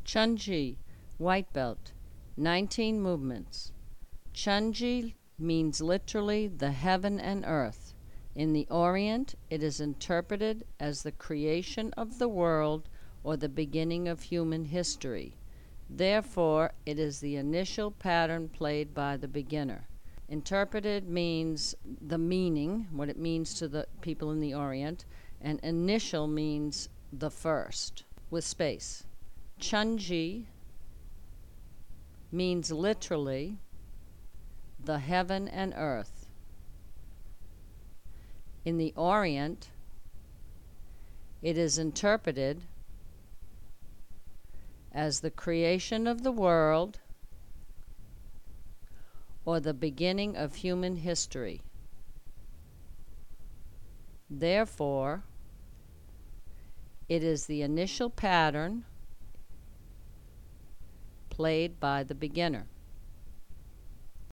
Chunji, white belt, 19 movements. Chunji means literally the heaven and earth. In the Orient, it is interpreted as the creation of the world or the beginning of human history. Therefore, it is the initial pattern played by the beginner. Interpreted means the meaning, what it means to the people in the Orient, and initial means the first, with space. Chunji means literally the heaven and earth. In the Orient, it is interpreted as the creation of the world or the beginning of human history. Therefore, it is the initial pattern played by the beginner.